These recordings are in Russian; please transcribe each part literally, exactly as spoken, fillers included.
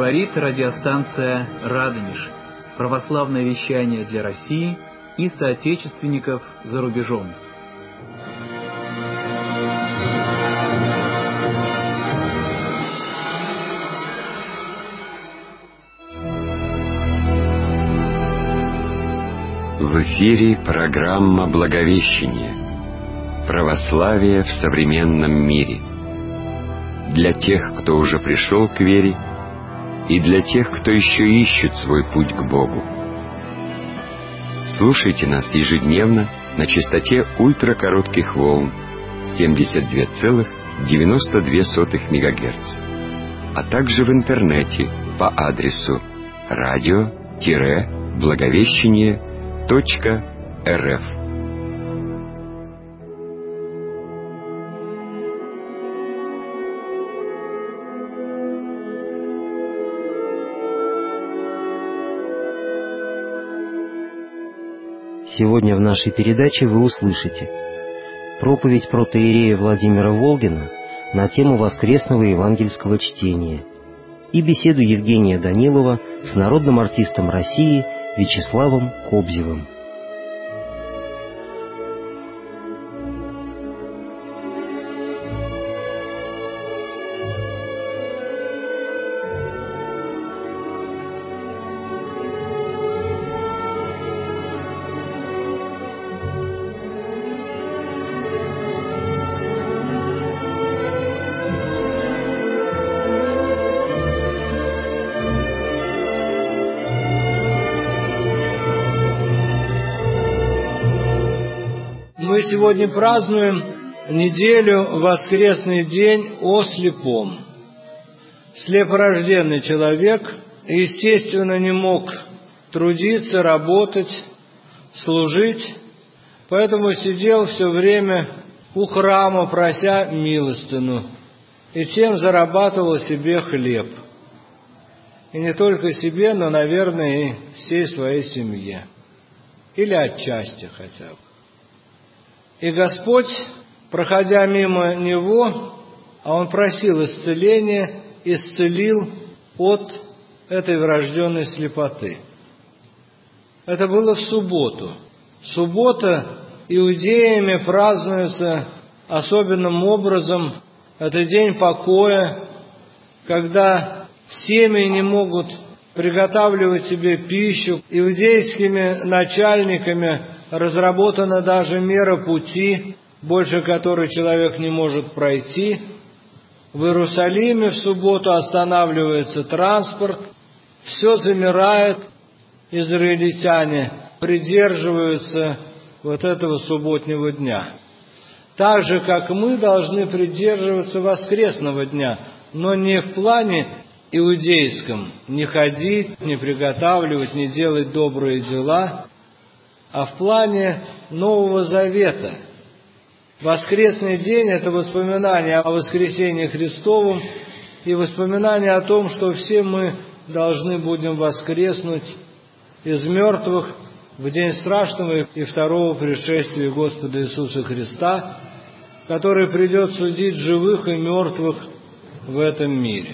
Говорит радиостанция «Радонеж». Православное вещание для России и соотечественников за рубежом. В эфире программа «Благовещение. Православие в современном мире». Для тех, кто уже пришел к вере, и для тех, кто еще ищет свой путь к Богу. Слушайте нас ежедневно на частоте ультракоротких волн семьдесят два целых девяносто две сотых мегагерца, а также в интернете по адресу радио-благовещение точка рф. Сегодня в нашей передаче вы услышите проповедь протоиерея Владимира Волгина на тему воскресного евангельского чтения и беседу Евгения Данилова с народным артистом России Вячеславом Кобзевым. Мы сегодня празднуем неделю, воскресный день о слепом. Слепорожденный человек, естественно, не мог трудиться, работать, служить, поэтому сидел все время у храма, прося милостыню, и тем зарабатывал себе хлеб. И не только себе, но, наверное, и всей своей семье. Или отчасти хотя бы. И Господь, проходя мимо него, а он просил исцеления, исцелил от этой врожденной слепоты. Это было в субботу. Суббота иудеями празднуется особенным образом. Это день покоя, когда семьи не могут приготавливать себе пищу. Иудейскими начальниками разработана даже мера пути, больше которой человек не может пройти. В Иерусалиме в субботу останавливается транспорт, все замирает, израильтяне придерживаются вот этого субботнего дня. Так же, как мы должны придерживаться воскресного дня, но не в плане иудейском, не ходить, не приготавливать, не делать добрые дела, а в плане Нового Завета. Воскресный день – это воспоминание о воскресении Христовом и воспоминание о том, что все мы должны будем воскреснуть из мертвых в день страшного и второго пришествия Господа Иисуса Христа, который придет судить живых и мертвых в этом мире.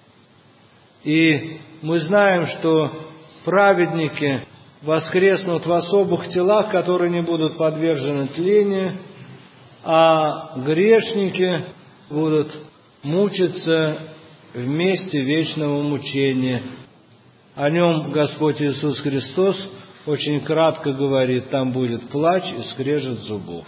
И мы знаем, что праведники воскреснут в особых телах, которые не будут подвержены тлению, а грешники будут мучиться в месте вечного мучения. О нем Господь Иисус Христос очень кратко говорит: там будет плач и скрежет зубов.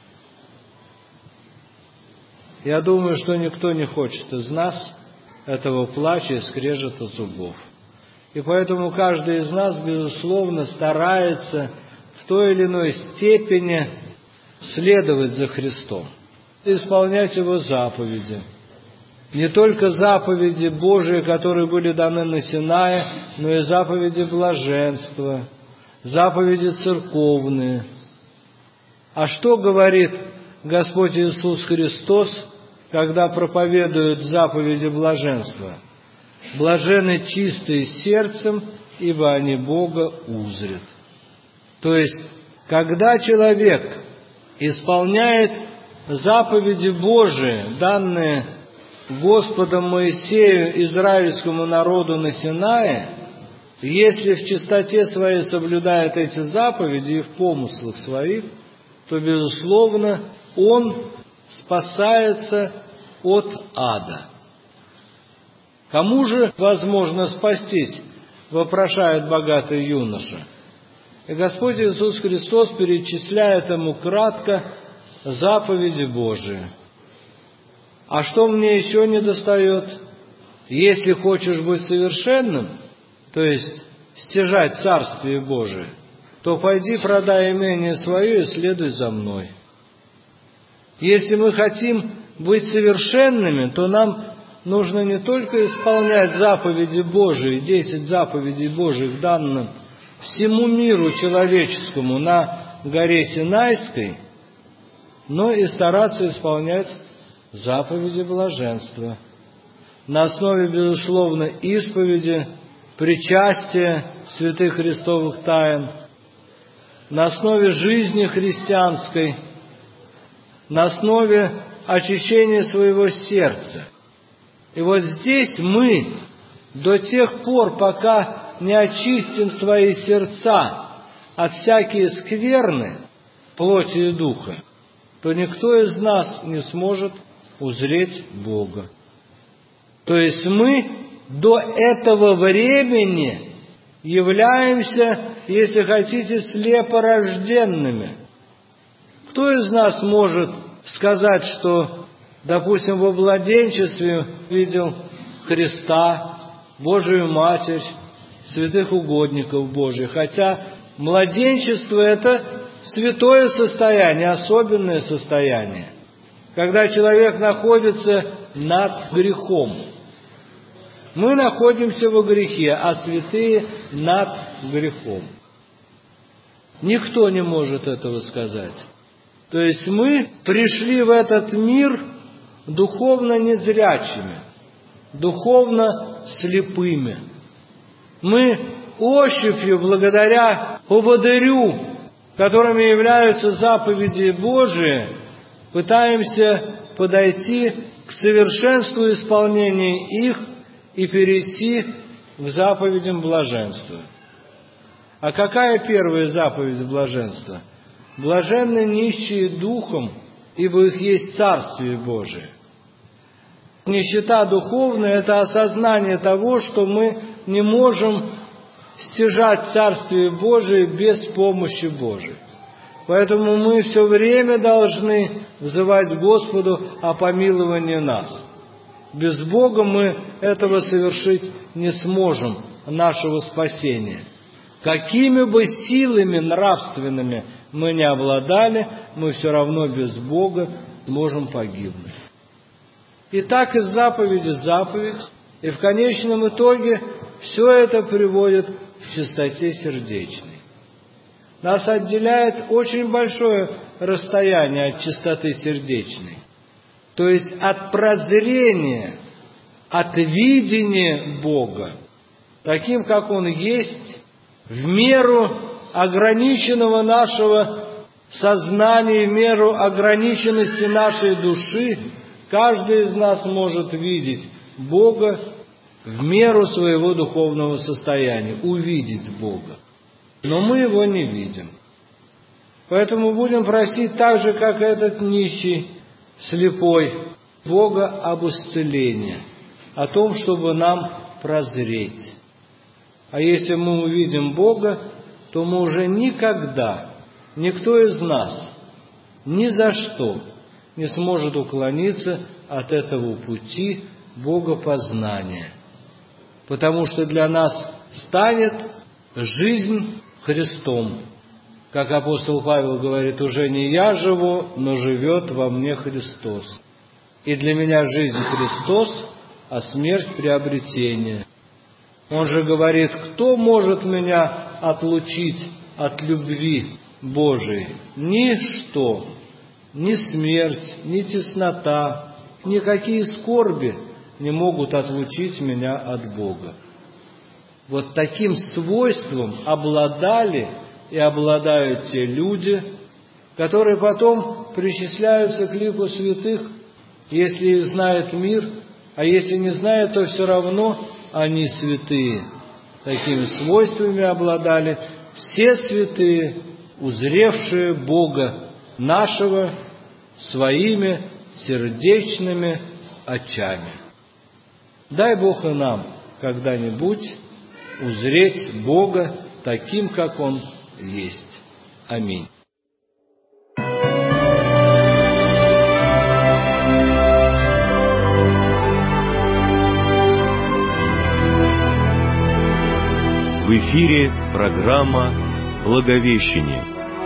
Я думаю, что никто не хочет из нас этого плача и скрежета зубов. И поэтому каждый из нас, безусловно, старается в той или иной степени следовать за Христом, исполнять Его заповеди. Не только заповеди Божии, которые были даны на Синае, но и заповеди блаженства, заповеди церковные. А что говорит Господь Иисус Христос, когда проповедует заповеди блаженства? «Блаженны чистые сердцем, ибо они Бога узрят». То есть, когда человек исполняет заповеди Божии, данные Господом Моисею израильскому народу на Синае, если в чистоте своей соблюдает эти заповеди и в помыслах своих, то, безусловно, он спасается от ада. Кому же возможно спастись, вопрошает богатый юноша. И Господь Иисус Христос перечисляет ему кратко заповеди Божии. А что мне еще недостает? Если хочешь быть совершенным, то есть стяжать Царствие Божие, то пойди продай имение свое и следуй за мной. Если мы хотим быть совершенными, то нам нужно не только исполнять заповеди Божии, десять заповедей Божьих, данным всему миру человеческому на горе Синайской, но и стараться исполнять заповеди блаженства на основе, безусловно, исповеди, причастия святых христовых тайн, на основе жизни христианской, на основе очищения своего сердца. И вот здесь мы до тех пор, пока не очистим свои сердца от всякие скверны плоти и духа, то никто из нас не сможет узреть Бога. То есть мы до этого времени являемся, если хотите, слепорожденными. Кто из нас может сказать, что, допустим, во младенчестве видел Христа, Божию Матерь, святых угодников Божьих? Хотя младенчество – это святое состояние, особенное состояние, когда человек находится над грехом. Мы находимся во грехе, а святые над грехом. Никто не может этого сказать. То есть мы пришли в этот мир духовно незрячими, духовно слепыми. Мы ощупью, благодаря поводырю, которыми являются заповеди Божии, пытаемся подойти к совершенству исполнения их и перейти к заповедям блаженства. А какая первая заповедь блаженства? Блаженны нищие духом, ибо их есть Царствие Божие. Нищета духовная – это осознание того, что мы не можем стяжать Царствие Божие без помощи Божией. Поэтому мы все время должны взывать Господу о помиловании нас. Без Бога мы этого совершить не сможем, нашего спасения. Какими бы силами нравственными мы не обладали, мы все равно без Бога можем погибнуть. И так из заповеди в заповедь, и в конечном итоге все это приводит к чистоте сердечной. Нас отделяет очень большое расстояние от чистоты сердечной, то есть от прозрения, от видения Бога, таким, как Он есть, в меру ограниченного нашего сознания, в меру ограниченности нашей души. Каждый из нас может видеть Бога в меру своего духовного состояния, увидеть Бога. Но мы Его не видим. Поэтому будем просить так же, как этот нищий, слепой, Бога об исцелении, о том, чтобы нам прозреть. А если мы увидим Бога, то мы уже никогда, никто из нас, ни за что не сможет уклониться от этого пути богопознания. Потому что для нас станет жизнь Христом. Как апостол Павел говорит, уже не я живу, но живет во мне Христос. И для меня жизнь Христос, а смерть приобретение. Он же говорит, кто может меня отлучить от любви Божией? Ничто, ни смерть, ни теснота, никакие скорби не могут отлучить меня от Бога. Вот таким свойством обладали и обладают те люди, которые потом причисляются к лику святых, если их знает мир, а если не знают, то все равно они святые. Такими свойствами обладали все святые, узревшие Бога нашего своими сердечными очами. Дай Бог и нам когда-нибудь узреть Бога таким, как Он есть. Аминь. В эфире программа «Благовещение».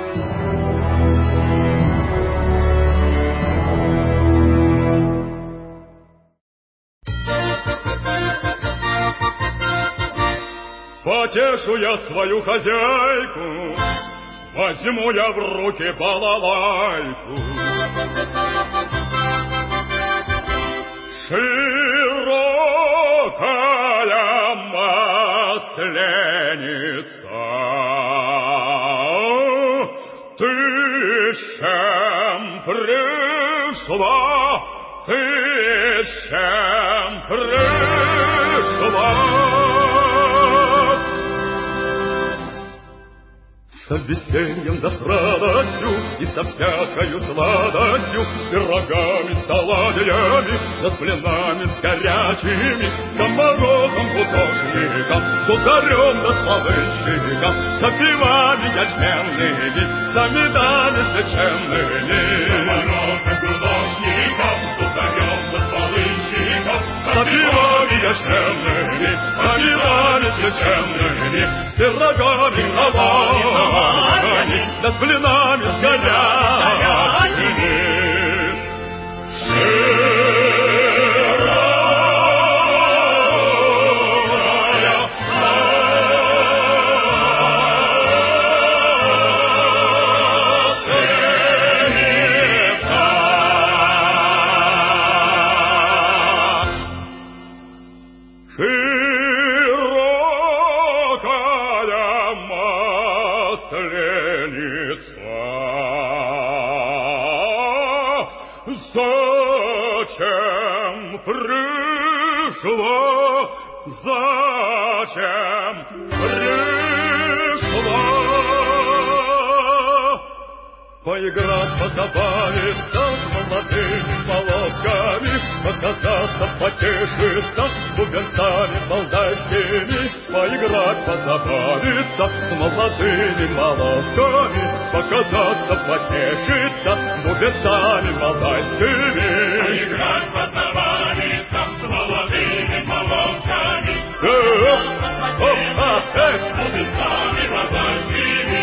Потешу я свою хозяйку, возьму я в руки балалайку. Широкая масленица, ты чем пришла, ты чем пришла? С весельем да с радостью и со всякою сладостью, с пирогами, с оладьями, да с блинами, с горячими, с морозом художником, с ударем да с полынщиком, с пивами ячменными, с медами священными. С морозом художником, с ударем да с полынщиком, с пивами ячменными, с медами священными, с пирогами холодными, да с блинами, с горячими. Зачем пришла, зачем пришла? Поиграть, позабавиться с молодыми молотками, показаться, потешиться с бубенцами молдавскими. Поиграть, позабавиться с молодыми молотками, показаться, потешиться с бубенцами молдавскими. Поиграть, позабавиться с молодыми молотками, показаться, потешиться с бубенцами молдавскими.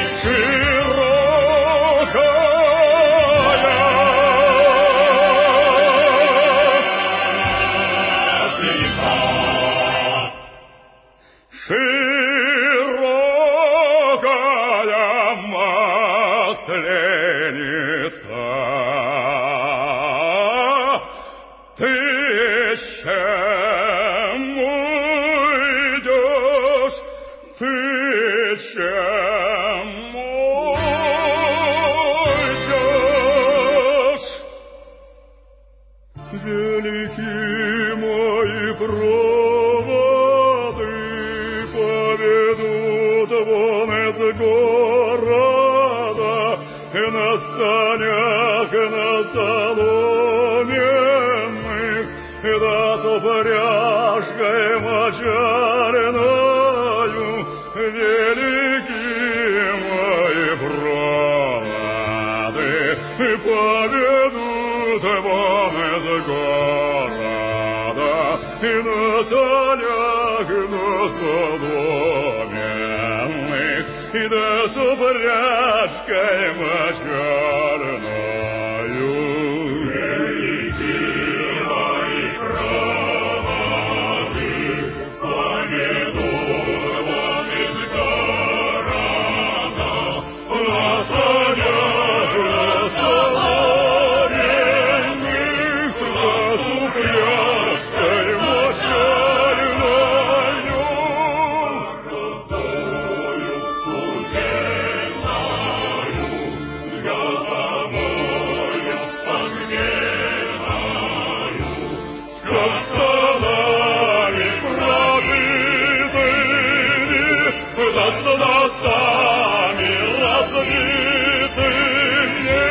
Широкая масленица, ты чем уйдешь, ты чем уйдешь? Великие мои проводы поведут вон из города, и на санях, и на соломенных, и да с упряжкой мочарною. Великие мои проводы поведут вон из города, и на санях, и на соломенных, и да с упряжкой мочарною. Великие мои проводы поведут вон из города, на санях, на соломенных, да с упряжкой мочарною. Городою кузнецною, над носами разбитыми.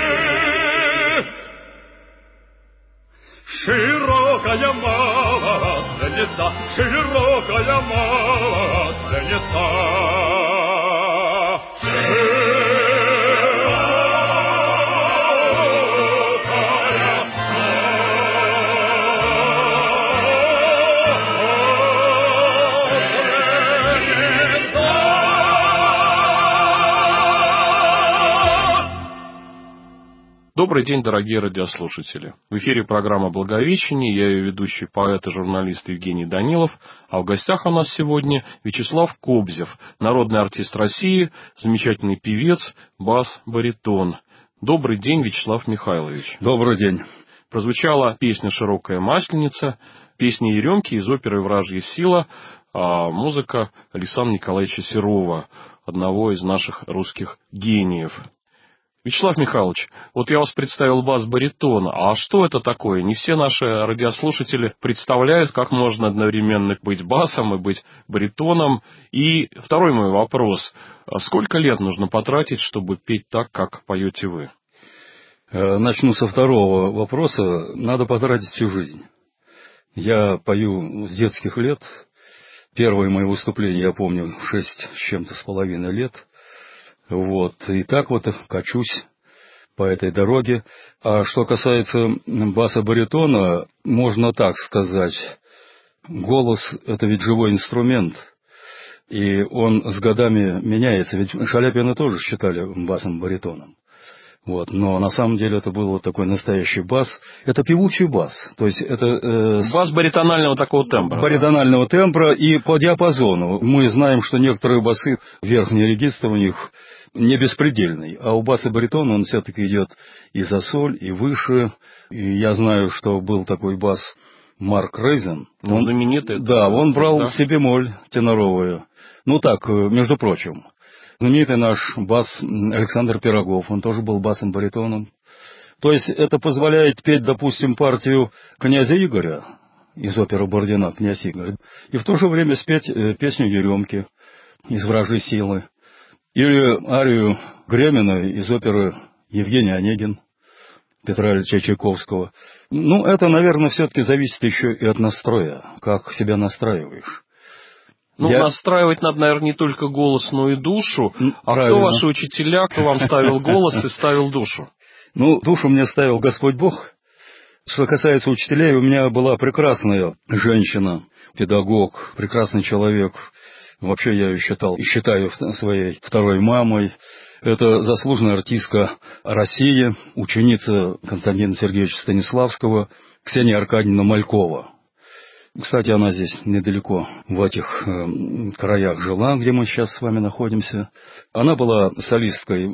Широкая Масленица, широкая Масленица. Добрый день, дорогие радиослушатели. В эфире программа «Благовещение». Я ее ведущий поэт и журналист Евгений Данилов. А в гостях у нас сегодня Вячеслав Кобзев, народный артист России, замечательный певец, бас-баритон. Добрый день, Вячеслав Михайлович. Добрый день. Прозвучала песня «Широкая Масленица», песня Еремки из оперы «Вражья сила», а музыка Александра Николаевича Серова, одного из наших русских гениев. Вячеслав Михайлович, вот я вас представил бас-баритон, а что это такое? Не все наши радиослушатели представляют, как можно одновременно быть басом и быть баритоном. И второй мой вопрос. Сколько лет нужно потратить, чтобы петь так, как поете вы? Начну со второго вопроса. Надо потратить всю жизнь. Я пою с детских лет. Первое мое выступление, я помню, шесть с чем-то с половиной лет. Вот, и так вот качусь по этой дороге. А что касается баса-баритона, можно так сказать, голос – это ведь живой инструмент, и он с годами меняется. Ведь Шаляпина тоже считали басом-баритоном. Вот, но на самом деле это был вот такой настоящий бас. Это певучий бас. То есть это э, бас баритонального такого тембра. Баритонального да? тембра и по диапазону. Мы знаем, что некоторые басы, верхний регистр у них не беспредельный, а у баса-баритона он все-таки идет и за соль, и выше. И я знаю, что был такой бас Марк Рейзен. Ну, он знаменитый. Да, он брал да? себе моль теноровую. Ну так, между прочим. Знаменитый наш бас Александр Пирогов, он тоже был басом-баритоном. То есть это позволяет петь, допустим, партию князя Игоря из оперы Бородина «Князь Игорь», и в то же время спеть песню Еремки из «Вражьей силы», или арию Гремина из оперы Евгений Онегин Петра Ильича Чайковского. Ну, это, наверное, все-таки зависит еще и от настроя, как себя настраиваешь. Ну, Я... настраивать надо, наверное, не только голос, но и душу. А Правильно. Кто ваши учителя, кто вам ставил голос и ставил душу? Ну, душу мне ставил Господь Бог. Что касается учителей, у меня была прекрасная женщина, педагог, прекрасный человек. Вообще я ее считал и считаю своей второй мамой. Это заслуженная артистка России, ученица Константина Сергеевича Станиславского, Ксения Аркадьевна Малькова. Кстати, она здесь недалеко, в этих э, краях жила, где мы сейчас с вами находимся. Она была солисткой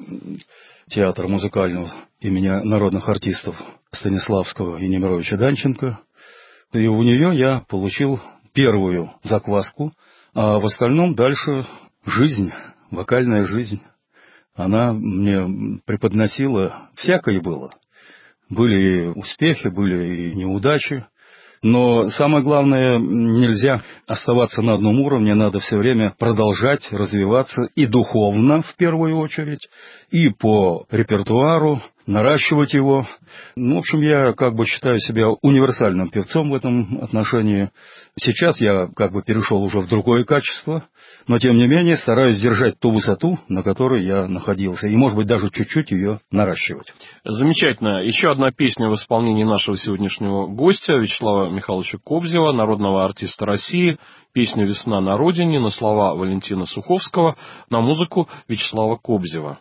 театра музыкального имени народных артистов Станиславского и Немировича Данченко. И у нее я получил первую закваску, а в остальном дальше жизнь, вокальная жизнь. Она мне преподносила, всякое было. Были и успехи, были и неудачи. Но самое главное, нельзя оставаться на одном уровне, надо все время продолжать развиваться и духовно, в первую очередь, и по репертуару, наращивать его. Ну, в общем, я как бы считаю себя универсальным певцом в этом отношении. Сейчас я как бы перешел уже в другое качество, но тем не менее стараюсь держать ту высоту, на которой я находился, и, может быть, даже чуть-чуть ее наращивать. Замечательно. Еще одна песня в исполнении нашего сегодняшнего гостя Вячеслава Михайловича Кобзева, народного артиста России. Песня «Весна на родине» на слова Валентина Суховского, на музыку Вячеслава Кобзева.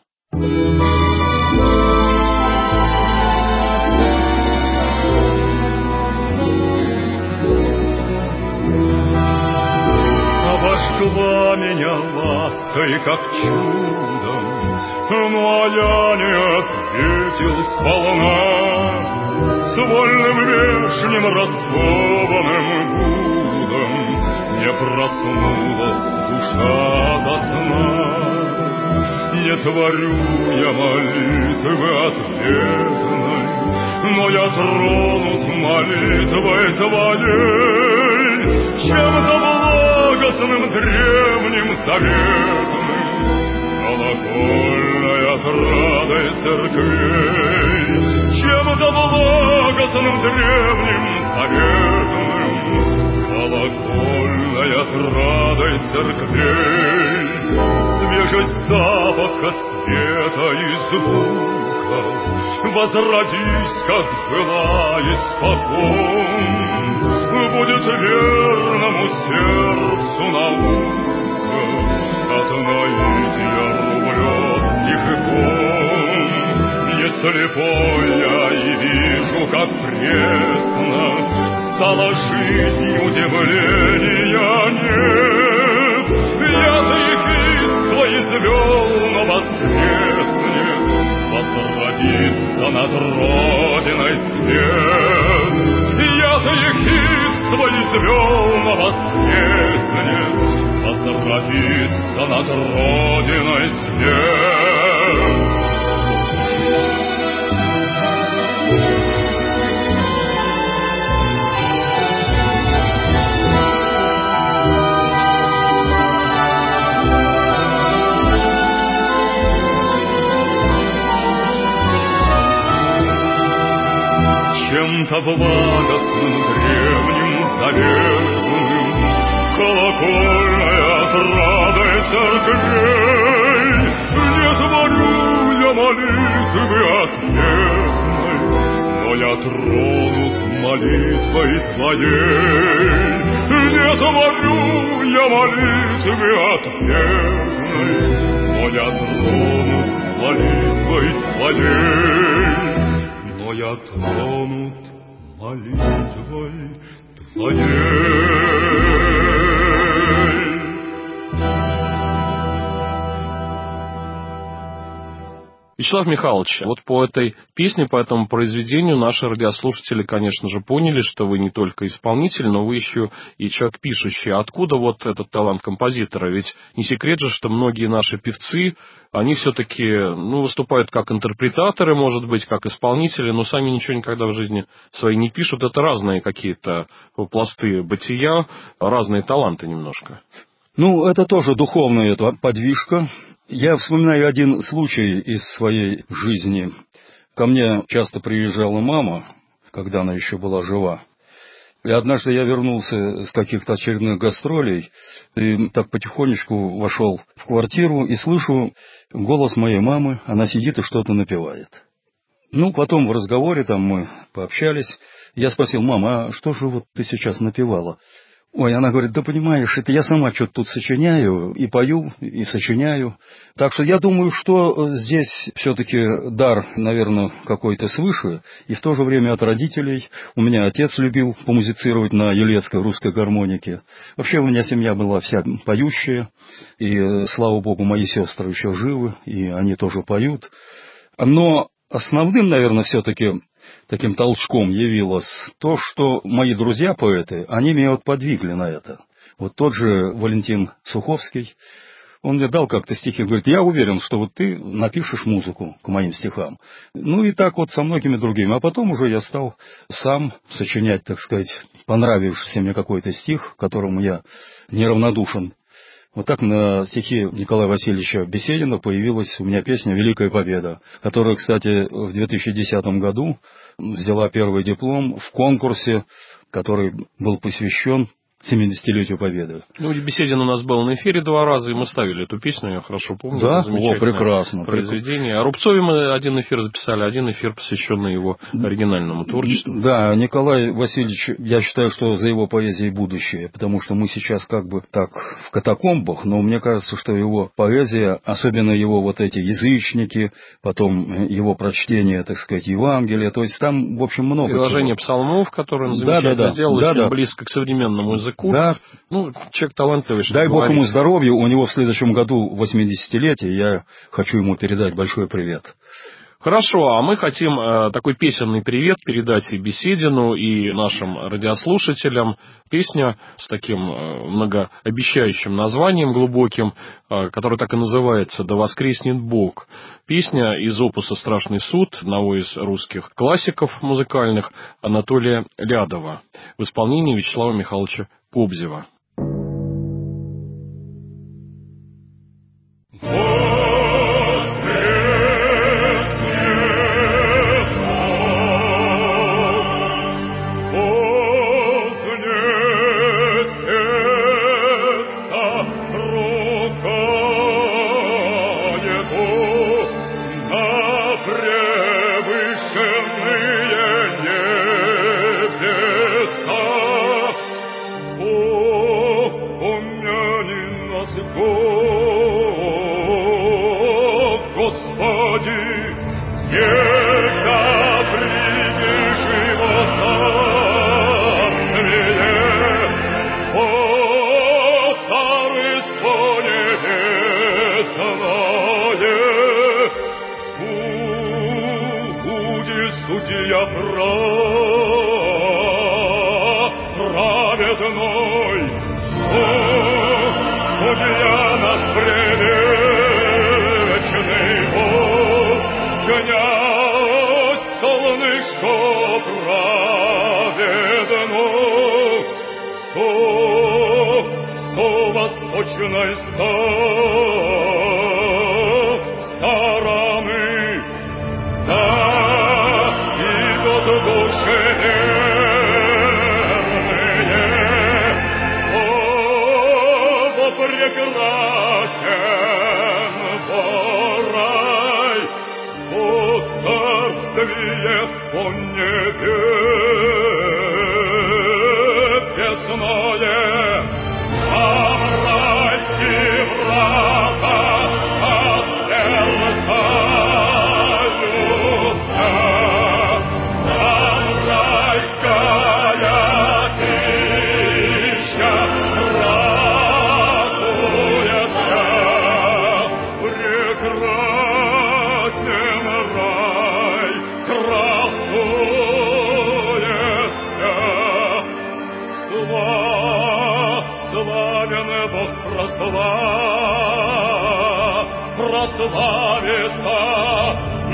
Обожгла меня лаской, как чудом, но я не ответил сполна. С вольным вешним раскованным гудом не проснулась душа до сна. Не творю я молитвы ответной, но я тронут молитвой твоей, чем-то благостным древним заветом колокольная отрадой церквей, чем-то благостным древним заветным, колокольная отрадой церквей, свежесть запаха света и звука, возродись, как была испокон, будет верному сердцу наука от наития рублевских икон. Не слепой я и вижу, как пресно стала жизнь, удивления нет. Я-то их искла извел, но воскреснет, возродится над родиной свет. Я-то ехидство извел, но воскреснет, возродится над родиной свет. Чем-то благостным древним заветным, колокольная отрадой церквей, не творю я молитвы ответной, но я тронут молитвой твоей. Не творю я молитвы ответной, но я тронут молитвой твоей. Но я тронут молитвой твоей. Вячеслав Михайлович, вот по этой песне, по этому произведению наши радиослушатели, конечно же, поняли, что вы не только исполнитель, но вы еще и человек пишущий. Откуда вот этот талант композитора? Ведь не секрет же, что многие наши певцы, они все-таки ну, выступают как интерпретаторы, может быть, как исполнители, но сами ничего никогда в жизни своей не пишут. Это разные какие-то пласты бытия, разные таланты немножко. Ну, это тоже духовная подвижка. Я вспоминаю один случай из своей жизни. Ко мне часто приезжала мама, когда она еще была жива. И однажды я вернулся с каких-то очередных гастролей, и так потихонечку вошел в квартиру и слышу голос моей мамы, она сидит и что-то напевает. Ну, потом в разговоре там мы пообщались, я спросил: мама, а что же вот ты сейчас напевала? Ой, она говорит: да понимаешь, это я сама что-то тут сочиняю, и пою, и сочиняю. Так что я думаю, что здесь все-таки дар, наверное, какой-то свыше, и в то же время от родителей. У меня отец любил помузицировать на елецкой русской гармонике. Вообще у меня семья была вся поющая, и, слава богу, мои сестры еще живы, и они тоже поют. Но основным, наверное, все-таки таким толчком явилось то, что мои друзья-поэты, они меня вот подвигли на это. Вот тот же Валентин Суховский, он мне дал как-то стихи, говорит: я уверен, что вот ты напишешь музыку к моим стихам. Ну и так вот со многими другими. А потом уже я стал сам сочинять, так сказать, понравившийся мне какой-то стих, к которому я неравнодушен. Вот так на стихи Николая Васильевича Беседина появилась у меня песня «Великая победа», которая, кстати, в две тысячи десятом году взяла первый диплом в конкурсе, который был посвящен семидесятилетию Победы. Ну, Беседин у нас был на эфире два раза, и мы ставили эту песню, я хорошо помню. Да, о, прекрасно. Произведение. О Рубцове мы один эфир записали, один эфир, посвященный его оригинальному творчеству. Да, Николай Васильевич, я считаю, что за его поэзией будущее, потому что мы сейчас как бы так в катакомбах, но мне кажется, что его поэзия, особенно его вот эти язычники, потом его прочтение, так сказать, Евангелия, то есть там, в общем, много приложение чего. Псалмов, которое он замечательно да, да, сделал, да, очень да. близко к современному языку. Да. Ну, человек талантливый. Дай Бог говорить. ему здоровья, у него в следующем году восьмидесятилетие, я хочу ему передать большой привет. Хорошо, а мы хотим э, такой песенный привет передать и Беседину, и нашим радиослушателям. Песня с таким э, многообещающим названием глубоким, э, которая так и называется «Да воскреснет Бог». Песня из опуса «Страшный суд» одного из русских классиков музыкальных Анатолия Лядова в исполнении Вячеслава Михайловича Кобзева. судья прав, праведной. О, судья наш предвечный Бог, князь солнышко праведной, со, со восточной стороны, да, идут души верные, о, прекрасен рай, о, царствие он небесное, а райские врата отверзаются, а райская пища радуется, прекрасен рай, красуется. Славен Бог прослав, прославится и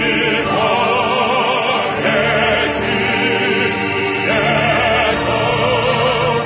вовеки веков.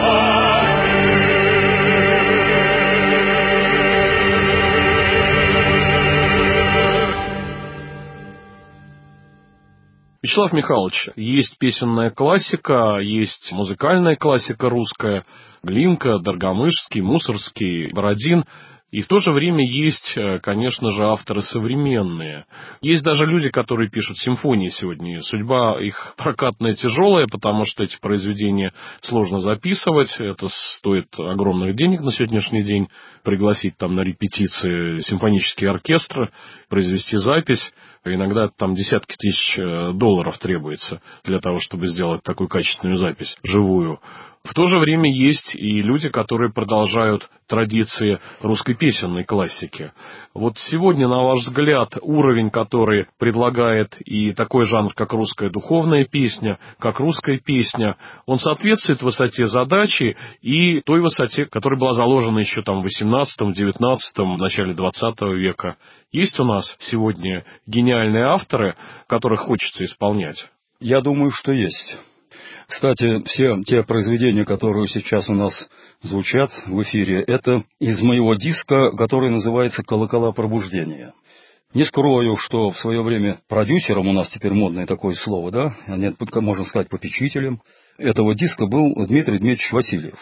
Вячеслав Михайлович, есть песенная классика, есть музыкальная классика русская, Глинка, Доргомышский, Мусорский, Бородин. И в то же время есть, конечно же, авторы современные. Есть даже люди, которые пишут симфонии сегодня. Судьба их прокатная тяжелая, потому что эти произведения сложно записывать. Это стоит огромных денег на сегодняшний день. Пригласить там на репетиции симфонический оркестр, произвести запись. Иногда там десятки тысяч долларов требуется для того, чтобы сделать такую качественную запись, живую. В то же время есть и люди, которые продолжают традиции русской песенной классики. Вот сегодня, на ваш взгляд, уровень, который предлагает и такой жанр, как русская духовная песня, как русская песня, он соответствует высоте задачи и той высоте, которая была заложена еще там в восемнадцатом, девятнадцатом, в начале двадцатого века. Есть у нас сегодня гениальные авторы, которых хочется исполнять? Я думаю, что есть. Кстати, все те произведения, которые сейчас у нас звучат в эфире, это из моего диска, который называется «Колокола пробуждения». Не скрою, что в свое время продюсером, у нас теперь модное такое слово, да, нет, можно сказать, попечителем этого диска был Дмитрий Дмитриевич Васильев.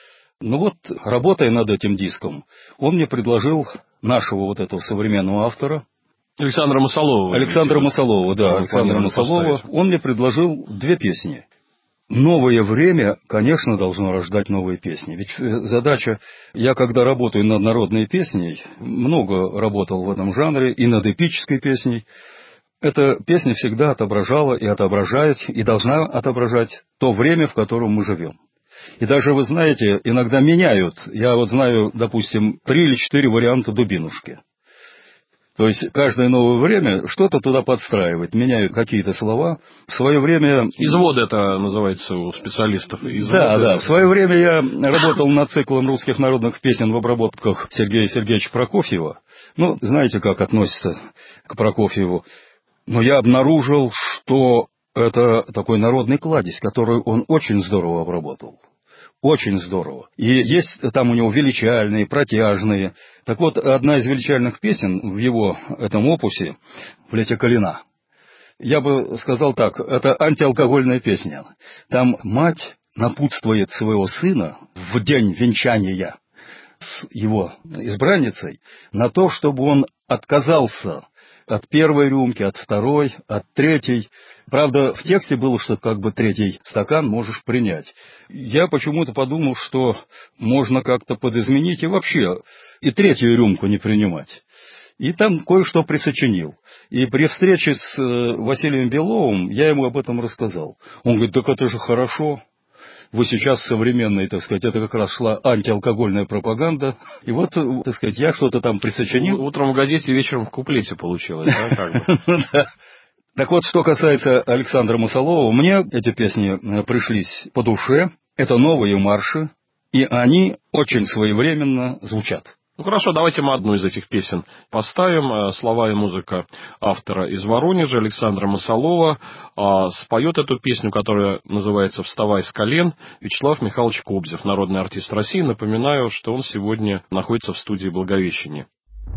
Ну вот, работая над этим диском, он мне предложил нашего вот этого современного автора, Александра Масолова. Александра Масолова, да, Александра Масолова. Он мне предложил две песни. Новое время, конечно, должно рождать новые песни. Ведь задача, я когда работаю над народной песней, много работал в этом жанре, и над эпической песней, эта песня всегда отображала и отображает, и должна отображать то время, в котором мы живем. И даже, вы знаете, иногда меняют. Я вот знаю, допустим, три или четыре варианта «Дубинушки». То есть каждое новое время что-то туда подстраивает, меняют какие-то слова. В свое время... Извод это называется у специалистов. Извод да, это... да. В свое время я работал над циклом русских народных песен в обработках Сергея Сергеевича Прокофьева. Ну, знаете, как относится к Прокофьеву. Но я обнаружил, что это такой народный кладезь, который он очень здорово обработал. Очень здорово. И есть там у него величальные, протяжные. Так вот, одна из величальных песен в его этом опусе «Плетя Калина». Я бы сказал так, это антиалкогольная песня. Там мать напутствует своего сына в день венчания с его избранницей на то, чтобы он отказался от первой рюмки, от второй, от третьей. Правда, в тексте было, что как бы третий стакан можешь принять. Я почему-то подумал, что можно как-то подизменить и вообще и третью рюмку не принимать. И там кое-что присочинил. И при встрече с Василием Беловым я ему об этом рассказал. Он говорит, так это же хорошо. Вы сейчас современные, так сказать, это как раз шла антиалкогольная пропаганда. И вот, так сказать, я что-то там присочинил. Утром в газете, вечером в куплете получилось, да, как бы? Так вот, что касается Александра Мусолова, мне эти песни пришлись по душе. Это новые марши, и они очень своевременно звучат. Ну хорошо, давайте мы одну из этих песен поставим. Слова и музыка автора из Воронежа, Александра Мусолова. Споет эту песню, которая называется «Вставай с колен», Вячеслав Михайлович Кобзев, народный артист России. Напоминаю, что он сегодня находится в студии Благовещения.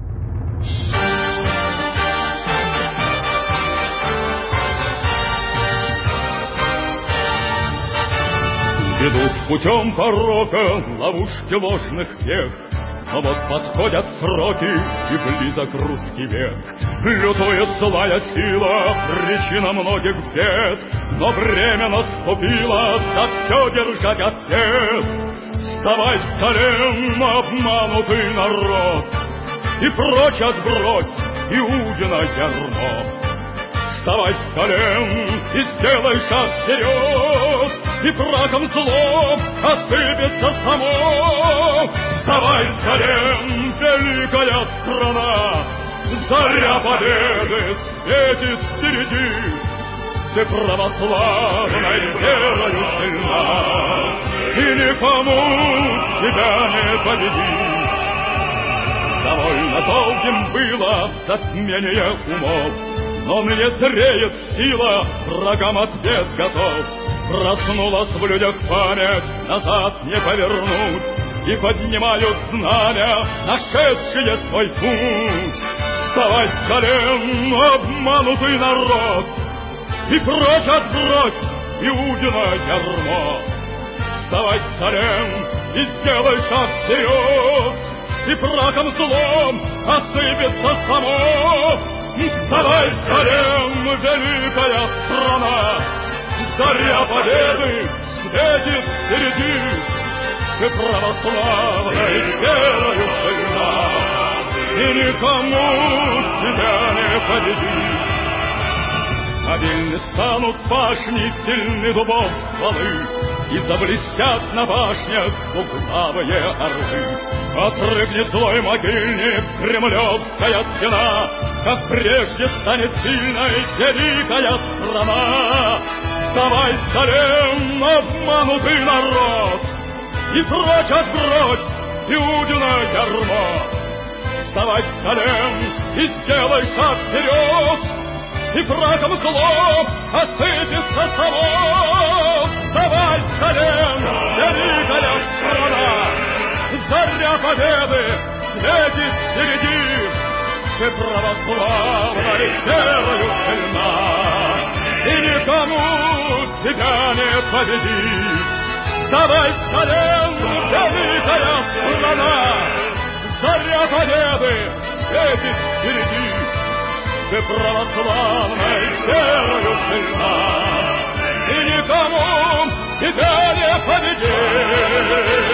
Ведут путем порока ловушки ложных вех, но вот подходят сроки, и близок русский век. Лютует злая сила, причина многих бед, но время наступило за все держать ответ. Вставай с колен, обманутый народ, и прочь отбрось Иудина ярмо. Вставай с колен и сделай шаг вперед, и прахом злом осыпется само. Вставай с колен, великая страна, заря победы светит впереди. Ты православной верою сильна, и никому тебя не победить. Довольно долгим было затмение умов, но мне зреет сила, врагам ответ готов. Проснулась в людях память, назад не повернуть, и поднимают знамя, нашедшие свой путь. Вставай с колен, обманутый народ, и прочь отбрось Иудина ярмо. Вставай с колен и сделай шаг вперед, и прахом злом осыпется само. Вставай с колен, великая страна, заря победы светит впереди. Ты православной верою сильна, и никому тебя не победить. Обильны станут башни, сильны дубов стволы, и заблестят на башнях двуглавые орлы. Отрыгнет злой могильник, кремлевская стена, как прежде станет сильной великая страна. Вставай с колен, обманутый народ, и прочь отбрось Иудина ярмо. Вставай с колен и сделай шаг вперед, и прахом злом осыпется само. Вставай с колен, великая страна, заря победы светит впереди. Ты православной верою сильна, и никому тебя не победить. Вставай с колен, великая страна, заря победы светит впереди. Ты православной верою сильна, и никому тебя не победить.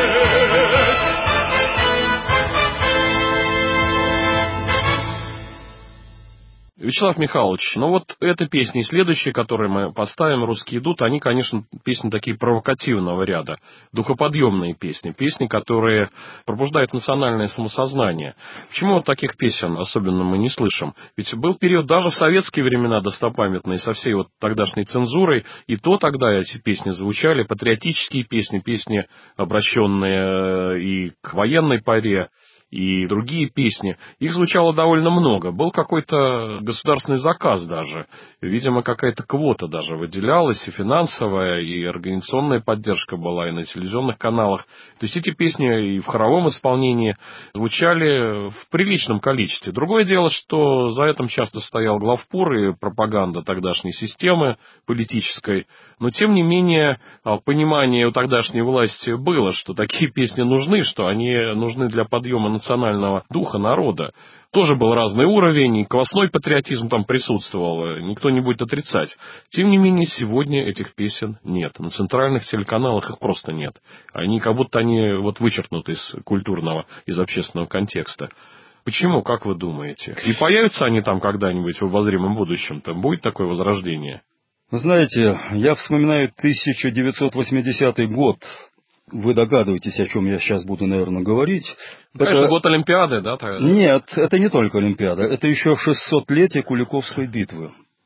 Вячеслав Михайлович, ну вот эта песня и следующие, которые мы поставим, «Русские идут», они, конечно, песни такие провокативного ряда, духоподъемные песни, песни, которые пробуждают национальное самосознание. Почему вот таких песен особенно мы не слышим? Ведь был период даже в советские времена достопамятный, со всей вот тогдашней цензурой, и то тогда эти песни звучали, патриотические песни, песни, обращенные и к военной поре, и другие песни. Их звучало довольно много. Был какой-то государственный заказ даже. Видимо, какая-то квота даже выделялась, и финансовая, и организационная поддержка была, и на телевизионных каналах. То есть эти песни и в хоровом исполнении звучали в приличном количестве. Другое дело, что за этим часто стоял главпур и пропаганда тогдашней системы политической. Но, тем не менее, понимание у тогдашней власти было, что такие песни нужны, что они нужны для подъема национального духа народа. Тоже был разный уровень, и квасной патриотизм там присутствовал, никто не будет отрицать. Тем не менее, сегодня этих песен нет. На центральных телеканалах их просто нет. Они как будто они вот вычеркнуты из культурного, из общественного контекста. Почему, как вы думаете? И появятся они там когда-нибудь в обозримом будущем? Там будет такое возрождение? Знаете, я вспоминаю тысяча девятьсот восьмидесятый год. Вы догадываетесь, о чем я сейчас буду, наверное, говорить. Конечно, это... год Олимпиады, да? Нет, это не только Олимпиада. Это еще шестисотлетие Куликовской битвы.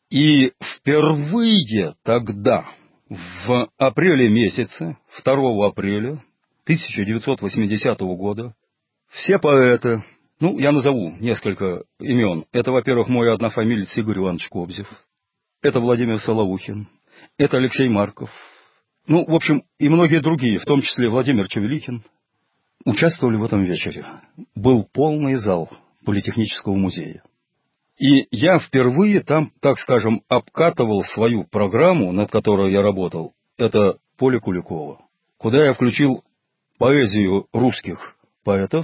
И впервые тогда, в апреле месяце, второго апреля тысяча девятьсот восьмидесятого года, все поэты, ну, я назову несколько имен. Это, во-первых, мой однофамилец Игорь Иванович Кобзев, это Владимир Соловухин, это Алексей Марков, ну, в общем, и многие другие, в том числе Владимир Чевелихин, участвовали в этом вечере. Был полный зал Политехнического музея. И я впервые там, так скажем, обкатывал свою программу, над которой я работал. Это Поля Куликова, куда я включил поэзию русских поэтов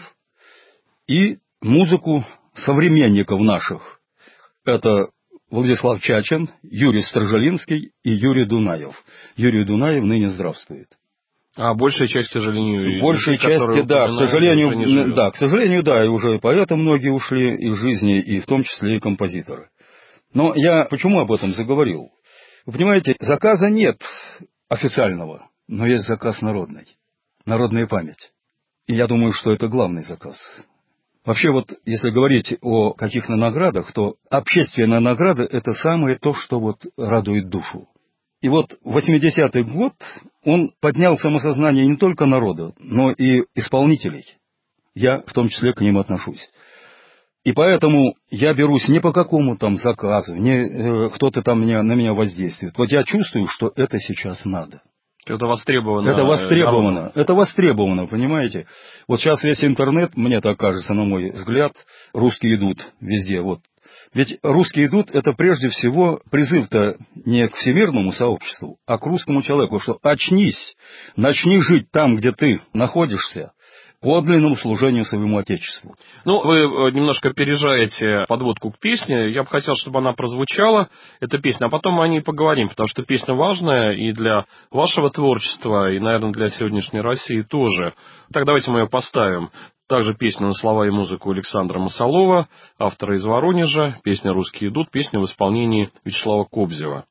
и музыку современников наших. Это Владислав Чачин, Юрий Стржалинский и Юрий Дунаев. Юрий Дунаев ныне здравствует. А большая часть, к сожалению... Большая часть, да, к сожалению, да, к сожалению, да, и уже и поэты многие ушли из жизни, и в том числе и композиторы. Но я почему об этом заговорил? Вы понимаете, заказа нет официального, но есть заказ народный, народная память. И я думаю, что это главный заказ. Вообще вот, если говорить о каких-то наградах, то общественная награда – это самое то, что вот радует душу. И вот восьмидесятый год, он поднял самосознание не только народа, но и исполнителей. Я в том числе к ним отношусь. И поэтому я берусь не по какому там заказу, не э, кто-то там меня, на меня воздействует. Вот я чувствую, что это сейчас надо. Это востребовано. Это востребовано. Народу. Это востребовано, понимаете? Вот сейчас весь интернет, мне так кажется, на мой взгляд, русские идут везде. Вот. Ведь русские идут, это прежде всего призыв-то не к всемирному сообществу, а к русскому человеку, что очнись, начни жить там, где ты находишься, подлинному служению своему Отечеству. Ну, вы немножко опережаете подводку к песне. Я бы хотел, чтобы она прозвучала, эта песня, а потом мы о ней поговорим, потому что песня важная и для вашего творчества, и, наверное, для сегодняшней России тоже. Так давайте мы ее поставим. Также песня на слова и музыку Александра Масолова, автора из Воронежа, песня «Русские идут», песня в исполнении Вячеслава Кобзева.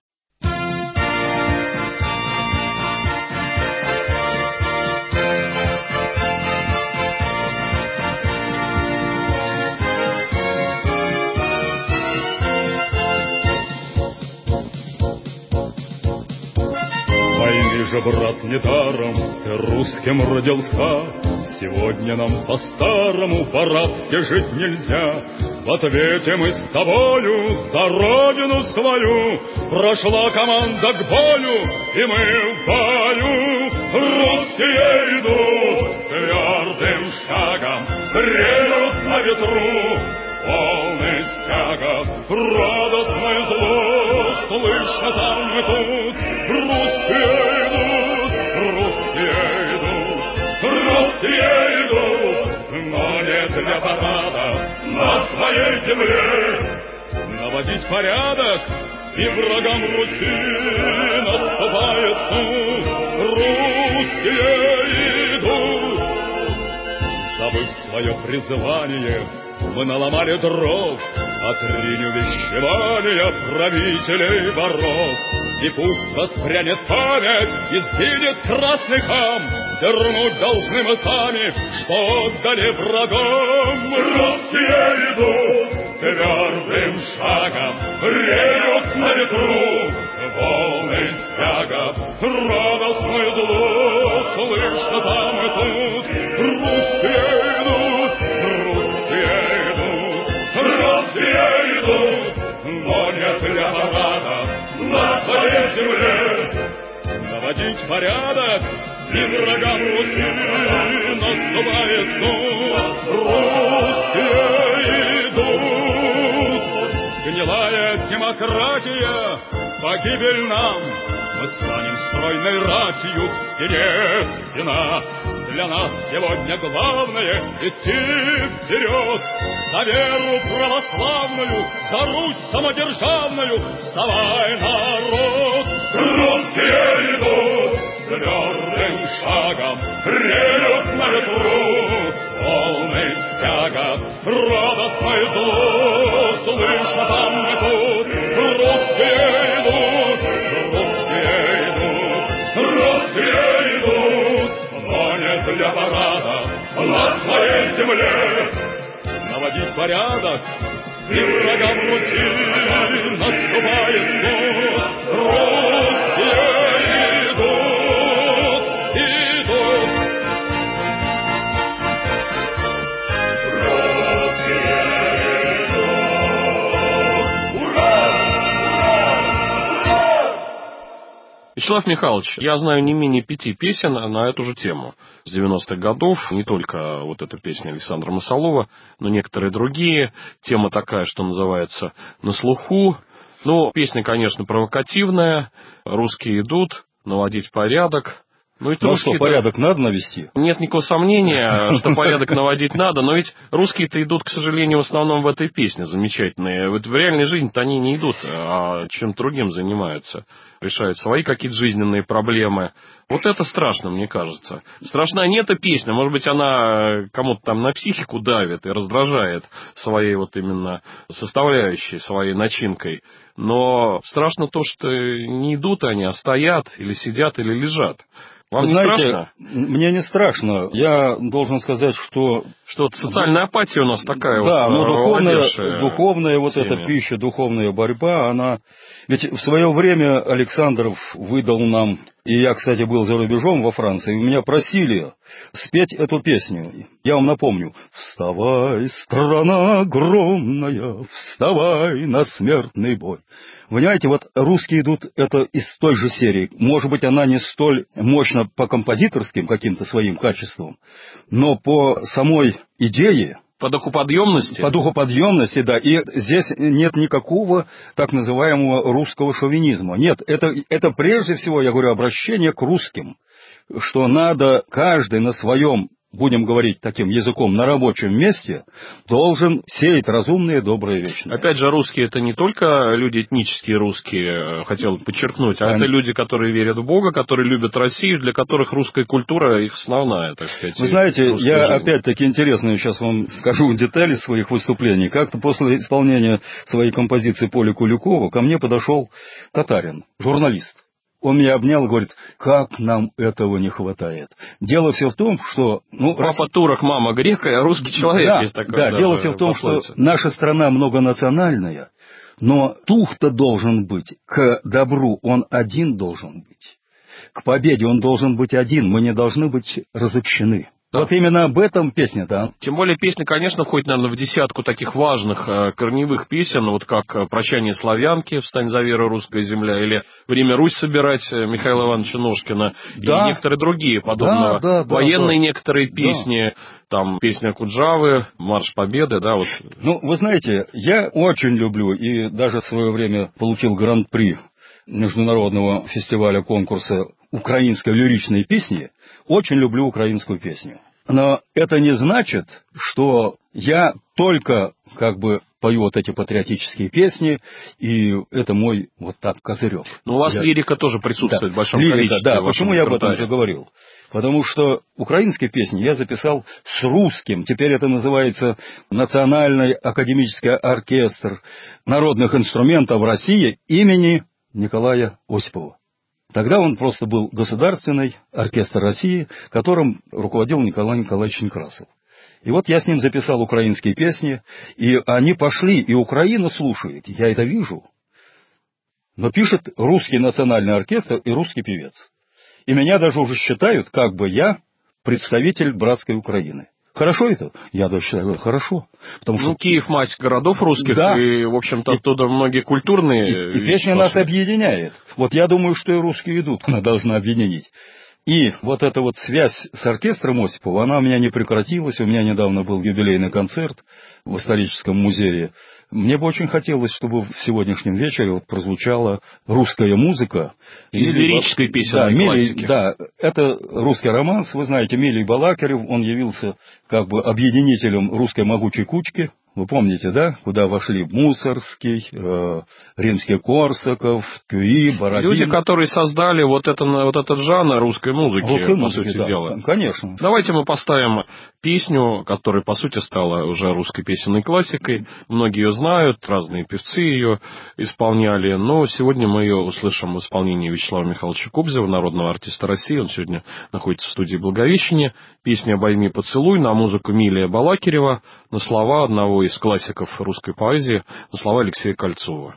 Пойми же, брат, недаром ты русским родился. Сегодня нам по-старому по-рабски жить нельзя. В ответе мы с тобою за родину свою. Прошла команда к бою, и мы в бою. Русские идут твердым шагом, бреют на ветру. Полный стяга, радостное зло, слышно там и тут. Русские идут, русские идут, русские идут, но не для парада на своей земле. Наводить порядок и врагам Руси наступает суд. Русские идут, забыв свое призвание, мы наломали дров, отринь увещевания правителей воров. И пусть воспрянет память и сгинет красный хам, вернуть должны мы сами, что отдали врагам. Русские идут твердым шагом, реют на ветру. Волны стяга, радостное зло, слышно там и тут. Русские идут, русские идут, русские идут, но не для парада на своей земле. Наводить порядок и врагам Руси наступает суд. Русские идут, гнилая демократия, погибель нам. Мы станем стройной ратью в стене стена. Для нас сегодня главное идти вперед, за веру православную, за Русь самодержавную. Вставай, народ! Русские идут твердым шагом, реют на ветру. Волны стяга, радостное зло, слышно там и тут. Русские идут, русские идут, русские идут, но не для парада на своей земле. Наводить порядок и врагам Руси наступает снова. Русские идут, идут. Русские идут. Ура! Вячеслав Михайлович, я знаю не менее пяти песен на эту же тему. С девяностых годов, не только вот эта песня Александра Масолова, но некоторые другие. Тема такая, что называется «На слуху». Ну, песня, конечно, провокативная. Русские идут, наводить порядок. Ну, ведь ну что, порядок надо навести? Нет никакого сомнения, что порядок наводить надо, но ведь русские-то идут, к сожалению, в основном в этой песне замечательные. Вот в реальной жизни-то они не идут, а чем-то другим занимаются. Решают свои какие-то жизненные проблемы. Вот это страшно, мне кажется. Страшна не эта песня, может быть, она кому-то там на психику давит и раздражает своей вот именно составляющей, своей начинкой. Но страшно то, что не идут они, а стоят или сидят, или лежат. Вам не знаете, страшно? Мне не страшно. Я должен сказать, что... Что-то социальная апатия у нас такая. Да, вот, но духовная, духовная вот теме. эта пища, духовная борьба, она... Ведь в свое время Александров выдал нам... И я, кстати, был за рубежом во Франции, и меня просили спеть эту песню. Я вам напомню. «Вставай, страна огромная, вставай на смертный бой». Вы понимаете, вот русские идут, это из той же серии. Может быть, она не столь мощна по композиторским каким-то своим качествам, но по самой идее... По духоподъемности? По духоподъемности, да. И здесь нет никакого так называемого русского шовинизма. Нет, это, это прежде всего, я говорю, обращение к русским, что надо каждый на своем, будем говорить таким языком, на рабочем месте, должен сеять разумные, добрые, вечные. Опять же, русские — это не только люди этнические русские, хотел подчеркнуть, а это люди, которые верят в Бога, которые любят Россию, для которых русская культура их основная, так сказать. Вы знаете, я жизнь. опять-таки интересно сейчас вам скажу детали своих выступлений. Как-то после исполнения своей композиции Поля Куликова ко мне подошел татарин, журналист. Он меня обнял и говорит, как нам этого не хватает. Дело все в том, что... Ну, Папа турок, мама грека, а русский человек да, есть такой. Да, да, дело все в том, что наша страна многонациональная, но дух-то должен быть, к добру он один должен быть. К победе он должен быть один, мы не должны быть разобщены. Да. Вот именно об этом песня, да. Тем более песня, конечно, входит, наверное, в десятку таких важных э, корневых песен, вот как «Прощание славянки», «Встань за веру, русская земля», или «Время Русь собирать» Михаила Ивановича Ножкина, да. И некоторые другие подобного. Да, да, военные да, некоторые да. песни, там песня Куджавы, «Марш Победы», да, вот. Ну, вы знаете, я очень люблю, и даже в свое время получил гран-при международного фестиваля конкурса украинской лиричной песни, очень люблю украинскую песню. Но это не значит, что я только как бы пою вот эти патриотические песни, и это мой вот так козырек. Но у вас я... лирика тоже присутствует да. в большом лирика, количестве. Да, почему я об этом заговорил? Потому что украинские песни я записал с русским, теперь это называется Национальный академический оркестр народных инструментов России имени Николая Осипова. Тогда он просто был Государственный оркестр России, которым руководил Николай Николаевич Некрасов. И вот я с ним записал украинские песни, и они пошли, и Украина слушает, я это вижу. Но пишет русский национальный оркестр и русский певец. И меня даже уже считают, как бы я представитель братской Украины. Хорошо это? Я даже считаю, хорошо. Потому что... Ну, Киев — мать городов русских, да. И, в общем-то, оттуда многие культурные... И, и песня нас объединяет. Вот я думаю, что и русские идут, она должна объединить. И вот эта вот связь с оркестром Осипова, она у меня не прекратилась. У меня недавно был юбилейный концерт в историческом музее. Мне бы очень хотелось, чтобы в сегодняшнем вечере вот прозвучала русская музыка. Из лирической песенной да, классики. Да, это русский романс. Вы знаете, Милий Балакирев, он явился как бы объединителем русской могучей кучки. Вы помните, да, куда вошли Мусорский, э, Римский-Корсаков, Кюи, Бородин. Люди, которые создали вот, это, вот этот жанр русской музыки, русской по музыки, сути да, дела. Конечно. Давайте мы поставим песню, которая, по сути, стала уже русской песенной классикой. Многие ее знают, разные певцы ее исполняли, но сегодня мы ее услышим в исполнении Вячеслава Михайловича Кобзева, народного артиста России. Он сегодня находится в студии Благовещения. Песня «Обойми, поцелуй» на музыку Милия Балакирева, на слова одного одного из классиков русской поэзии, на слова Алексея Кольцова.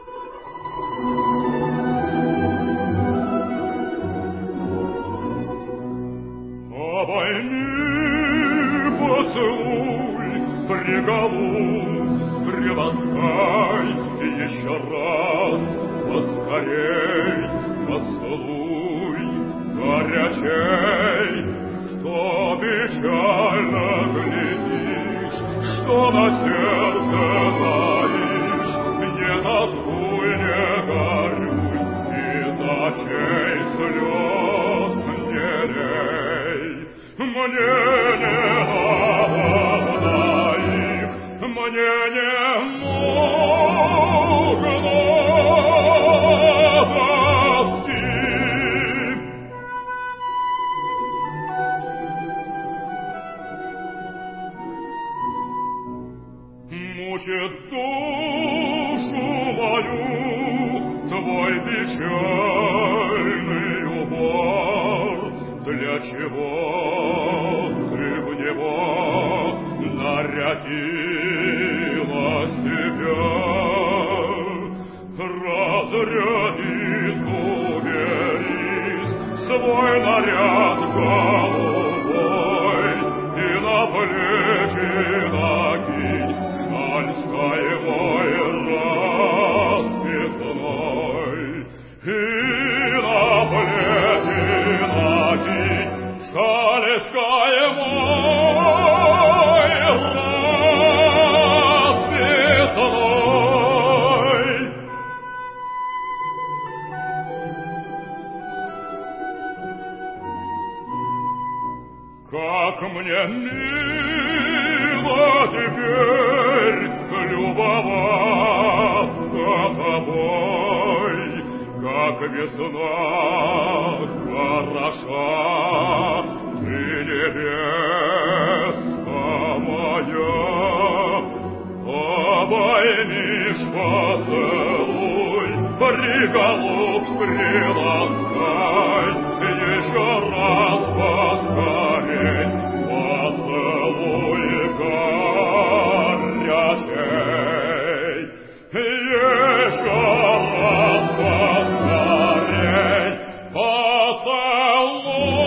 Приголубь, приласкай еще раз, поскорей поцелуй горячей, что печально глядишь, что на сердце таишь, не тоскуй, не горюй, из очей слез не лей, мне не надо. Мне не нужно вести. Мучит душу мою твой печальный убор. Для чего ты в него нарядила себя? Разрядись, уберись, свой наряд голубой и на плечи накинь шаль мой расписной, и на плечи накинь шаль мой расписной. Как мне мило теперь любоваться тобой, как весна хороша ты, невеста моя. Обоймишь, поцелуй, приголубь, приласкай, еще раз поскорей поцелуй горячей, еще раз поскорей поцелуй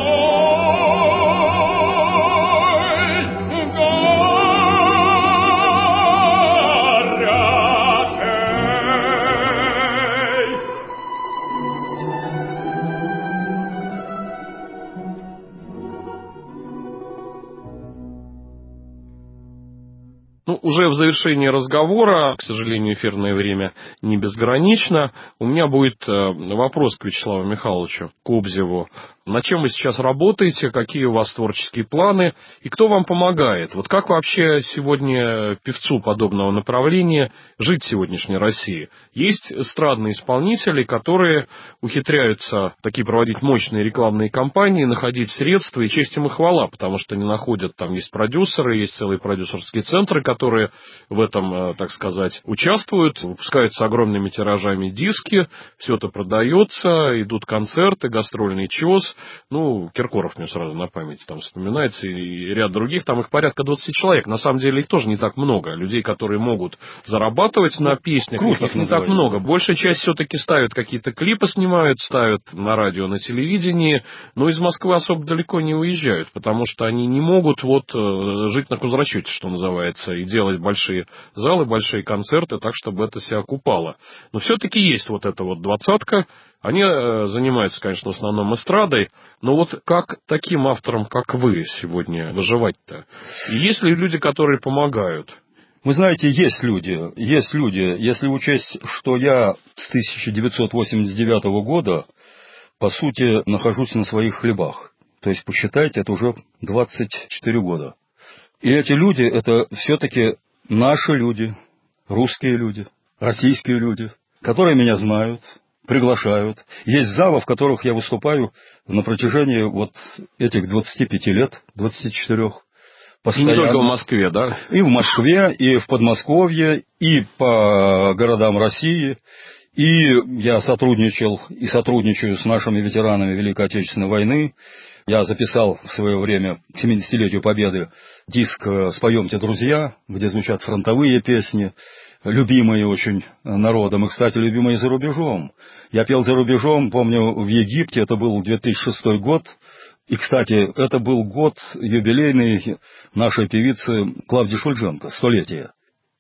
Ну, уже в завершении разговора, к сожалению, эфирное время не безгранично, у меня будет вопрос к Вячеславу Михайловичу Кобзеву. На чем вы сейчас работаете, какие у вас творческие планы и кто вам помогает? Вот как вообще сегодня певцу подобного направления жить в сегодняшней России? Есть эстрадные исполнители, которые ухитряются такие проводить мощные рекламные кампании, находить средства, и честь им и хвала, потому что они находят, там есть продюсеры, есть целые продюсерские центры, которые в этом, так сказать, участвуют, выпускаются огромными тиражами диски, все это продается, идут концерты, гастрольный ЧОС. Ну, Киркоров мне сразу на память там вспоминается, и ряд других, там их порядка двадцать человек. На самом деле их тоже не так много. Людей, которые могут зарабатывать на песнях, их не так много. Большая часть все-таки ставят какие-то клипы, снимают, ставят на радио, на телевидении, но из Москвы особо далеко не уезжают, потому что они не могут вот жить на хозрасчете, что называется, и делать большие залы, большие концерты, так, чтобы это себя окупало. Но все-таки есть вот эта вот двадцатка. Они занимаются, конечно, в основном эстрадой, но вот как таким авторам, как вы, сегодня выживать-то? И есть ли люди, которые помогают? Вы знаете, есть люди, есть люди. Если учесть, что я с тысяча девятьсот восемьдесят девятого года, по сути, нахожусь на своих хлебах. То есть, посчитайте, это уже двадцать четыре года. И эти люди, это все-таки наши люди, русские люди, российские люди, которые меня знают, приглашают. Есть залы, в которых я выступаю на протяжении вот этих двадцати пяти лет, двадцати четырёх. Постоянно. И не только в Москве, да? И в Москве, и в Подмосковье, и по городам России. И я сотрудничал и сотрудничаю с нашими ветеранами Великой Отечественной войны. Я записал в свое время к семидесятилетию Победы диск «Споемте, друзья», где звучат фронтовые песни, любимые очень народом, и, кстати, любимые за рубежом. Я пел за рубежом, помню, в Египте, это был две тысячи шестой год, и, кстати, это был год юбилейный нашей певицы Клавдии Шульженко, столетие.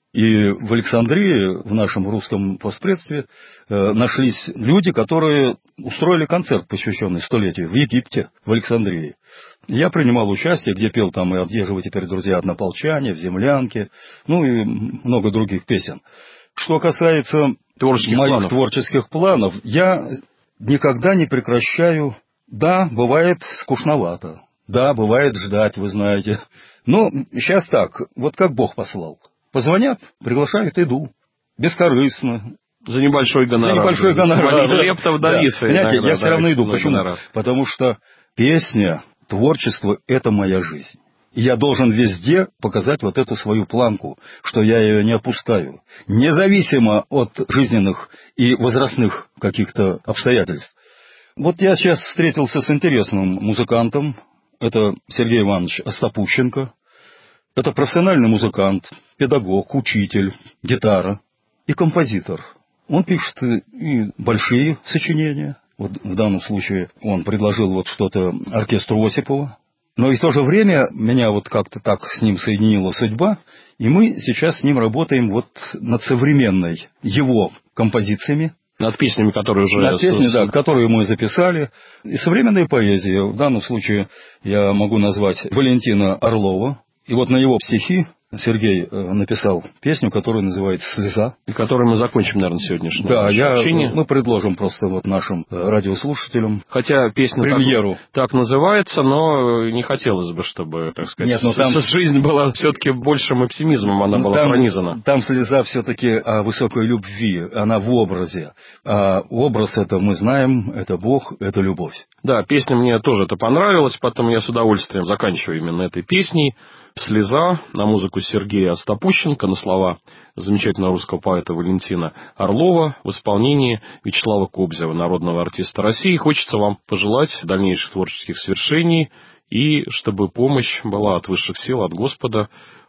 И в Александрии, в нашем русском постпредстве, э, нашлись люди, которые устроили концерт, посвященный столетию, в Египте, в Александрии. Я принимал участие, где пел там и «Где же вы теперь, друзья, однополчане», «В землянке», ну и много других песен. Что касается творческих моих планов. творческих планов, я никогда не прекращаю. Да, бывает скучновато, да, бывает ждать, вы знаете. Но сейчас так, вот как Бог послал. Позвонят, приглашают, иду. Бескорыстно. За небольшой гонорар. За небольшой гонорар. За лептов до риса. Понимаете, я все равно иду. Почему? Гонорар. Потому что песня, творчество – это моя жизнь. И я должен везде показать вот эту свою планку, что я ее не опускаю. Независимо от жизненных и возрастных каких-то обстоятельств. Вот я сейчас встретился с интересным музыкантом. Это Сергей Иванович Остапущенко. Это профессиональный музыкант, педагог, учитель, гитара и композитор. Он пишет и большие сочинения. Вот в данном случае он предложил вот что-то оркестру Осипова. Но и в то же время меня вот как-то так с ним соединила судьба, и мы сейчас с ним работаем вот над современной его композициями. Над песнями, которые уже... Над песнями, да, которые мы записали. И современная поэзия. В данном случае я могу назвать Валентина Орлова. И вот на его стихи Сергей написал песню, которая называется «Слеза». И которую мы закончим, наверное, сегодняшнее да, я, общение. Мы предложим просто вот нашим радиослушателям. Хотя песня премьеру. Так, так называется, но не хотелось бы, чтобы, так сказать, Нет, но там... жизнь была все-таки большим оптимизмом, она была там, пронизана. Там слеза все-таки о высокой любви, она в образе. А образ это мы знаем, это Бог, это любовь. Да, песня мне тоже это понравилась, потом я с удовольствием заканчиваю именно этой песней. «Слеза» на музыку Сергея Остапущенко, на слова замечательного русского поэта Валентина Орлова в исполнении Вячеслава Кобзева, народного артиста России. Хочется вам пожелать дальнейших творческих свершений и чтобы помощь была от высших сил, от Господа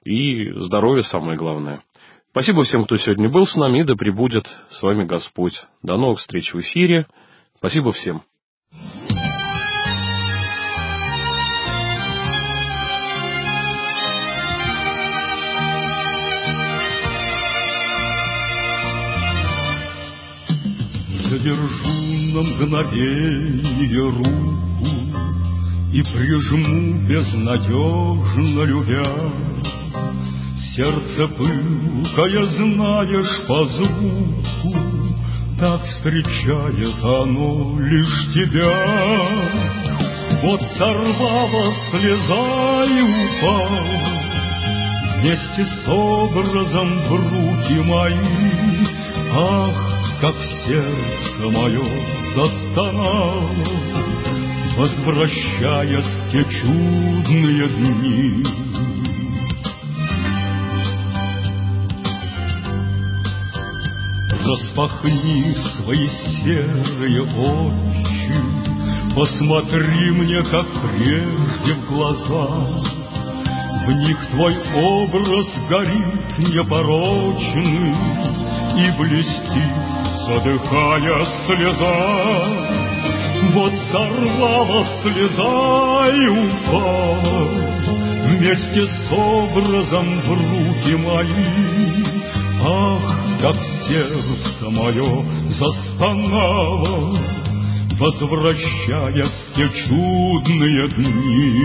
и здоровье самое главное. Спасибо всем, кто сегодня был с нами, и да пребудет с вами Господь. До новых встреч в эфире. Спасибо всем. Задержу на мгновенье руку и прижму безнадежно любя. Сердце пылкое, знаешь, по звуку, так встречает оно лишь тебя. Вот сорвала слеза и упала вместе с образом в руки мои. Ах, как сердце мое застонало, возвращаясь в те чудные дни. Распахни свои серые очи, посмотри мне, как прежде, в глаза. В них твой образ горит непорочный и блестит, задыхая слеза. Вот сорвала слеза и упала вместе с образом в руки мои. Ах, как сердце мое застонало, возвращаясь в те чудные дни.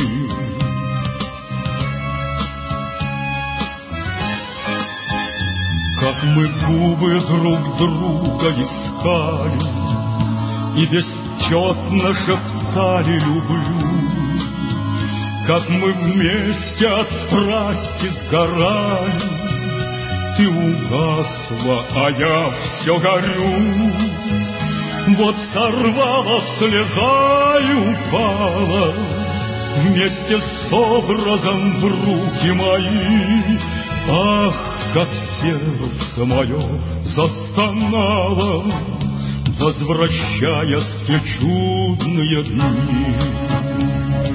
Как мы губы друг друга искали и бесчетно шептали «люблю», как мы вместе от страсти сгорали, ты угасла, а я все горю. Вот сорвала слеза и упала вместе с образом в руки мои. Ах, как сердце мое застонало, возвращаясь в те чудные дни.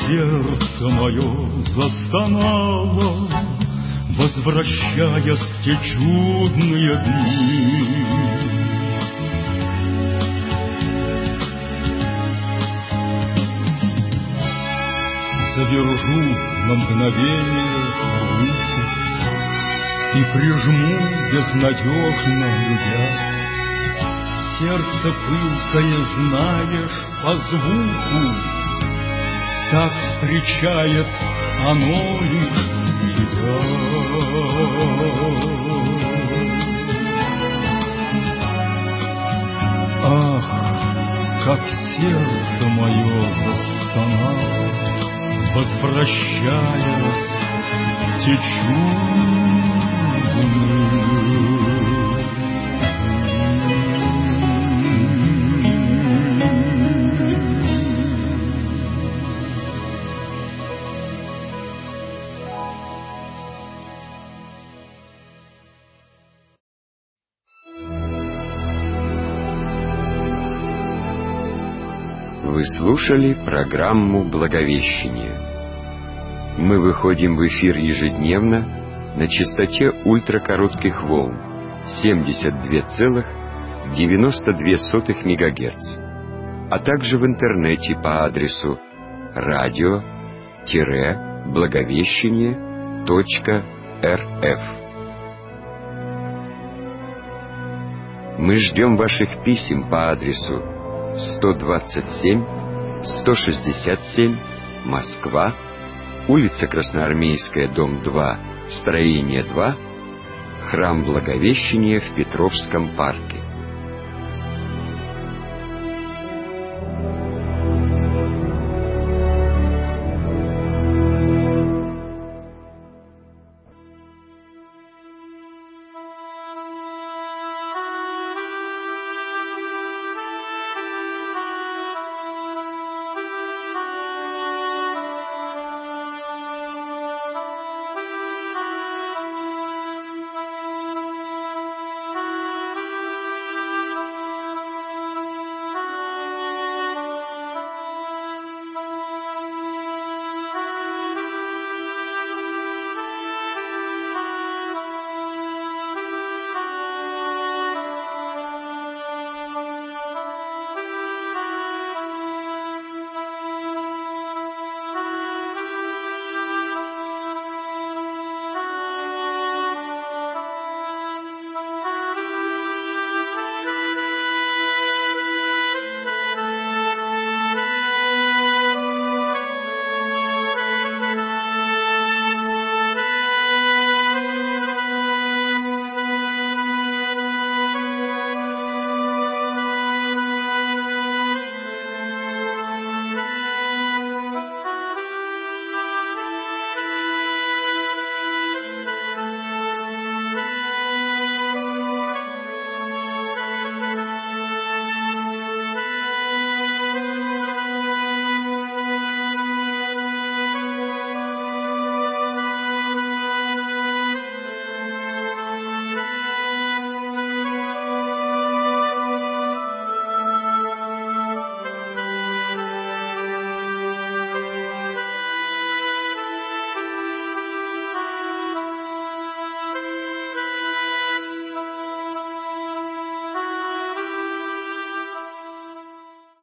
сердце мое застонало, возвращаясь в те чудные дни. Задержу на мгновение руку и прижму безнадежно любя. Сердце пылкое, знаешь, по звуку, так встречает оно лишь тебя. Ах, как сердце мое застонало, возвращаясь в те чудные. Вы слушали программу «Благовещение». Мы выходим в эфир ежедневно на частоте ультракоротких волн семьдесят два целых девяносто две сотых мегагерц, а также в интернете по адресу радио-благовещение точка эр эф. Мы ждем ваших писем по адресу сто двадцать семь сто шестьдесят семь, Москва, улица Красноармейская, дом два, строение два, храм Благовещения в Петровском парке.